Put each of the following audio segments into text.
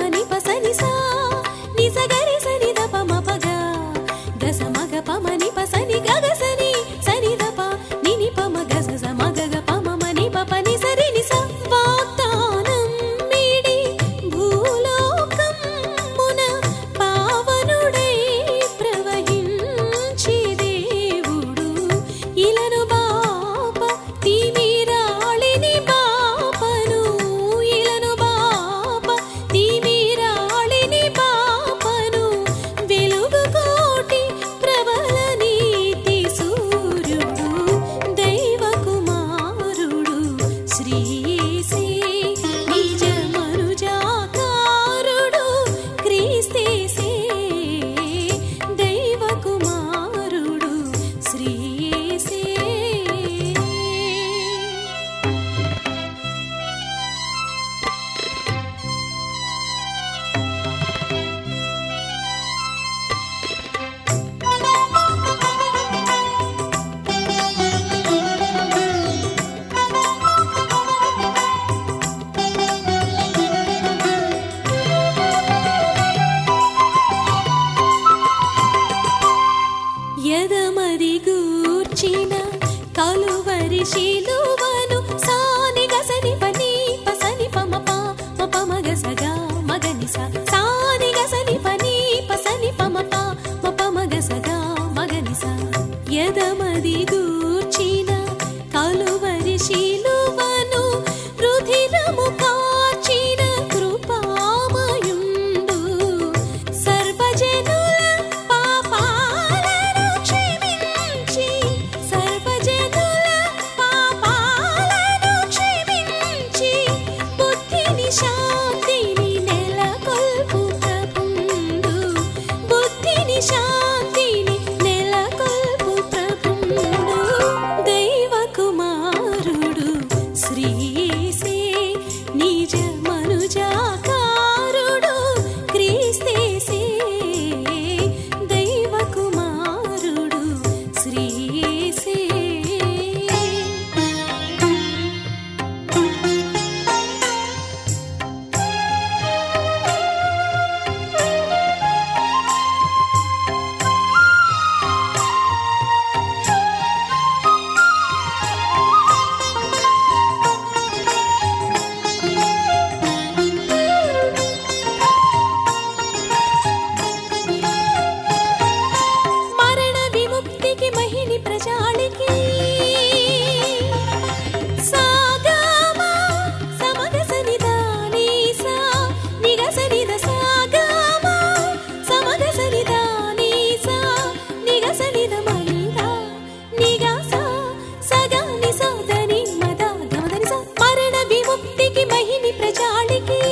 ని పసని సా ని సగరి సని ద పమ పగ గస మగ పమ ని పసని గగసని సని ద ప ని ని పమ గస స మగ గ పమ మని పప ని సరి ని స వాగ్దానం మీడి భూలోకమున పావనుడై ప్రవహించి దేవుడు ఇలను బాప తిమిరాళిని బాపను ఇలను బాప తిమిరాళిని బాపను వెలుగు కోటి ప్రబల నీతి సూర్యుడు దైవ కుమారుడు శ్రీయేసే నిజ మనుజాకారుడు క్రీస్తేసే దైవ కుమారుడు శ్రీయేసే. ఎదమది గూర్చిన కలువరి శిలువను సాని గసని పని పసని పమ ప పమ గసగా మగని స సాని గసని పని పసని పమ ప పమ గసగా మగని స ఎదమది గూర్చిన కలువరి శిలువను రుధిరము కాచిన కృపామయుండు సర్వజనుల పాపాలను క్షమించి సర్వజనుల పాపాలను క్షమించి బుద్ధిని శాంతిని నెలకొల్పు ప్రభుండు బుద్ధిని శాంతిని నెలకొల్పు ప్రభుండు దైవ కుమారుడు శ్రీయేసే నిజ మనుజాకారుడు క్రీస్తేసే దైవ కుమారుడు శ్రీయేసే. మరణ విముక్తికి మహిని ప్రజాళికి సాగామా సమగ సనిదా నీసా నిగ సనిద సాగామా సమగ సనిదా నీసా నిగ సనిద మల్దా నిగా సా సగా ని సా దని మద గమదని సా మరణ విముక్తికి మహిని ప్రజాళికి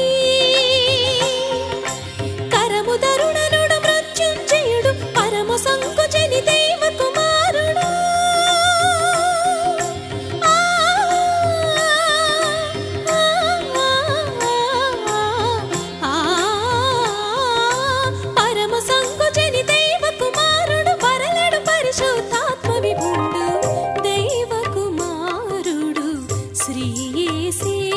కరము తరుణనుడు మృత్యుంజయుడు పరము సంకుచని దైవ కుమారుడు ఆ, ఆ, ఆ, పరము సంకుచని దైవ కుమారుడు పరలడు పరిశుద్ధాత్మ విభుండు దైవ కుమారుడు శ్రీయేసే